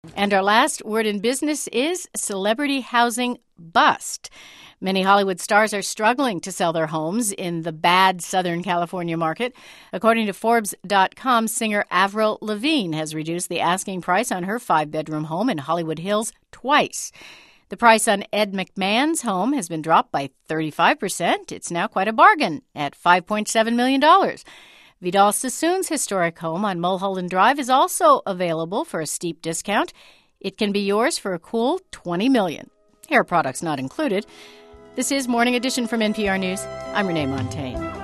And our last word in business is celebrity housing bust. Many Hollywood stars are struggling to sell their homes in the bad Southern California market. According to Forbes.com, singer Avril Lavigne has reduced the asking price on her 5-bedroom home in Hollywood Hills twice. The price on Ed McMahon's home has been dropped by 35%. It's now quite a bargain at $5.7 million. Vidal Sassoon's historic home on Mulholland Drive is also available for a steep discount. It can be yours for a cool $20 million. Hair products not included. This is Morning Edition from NPR News. I'm Renee Montagne.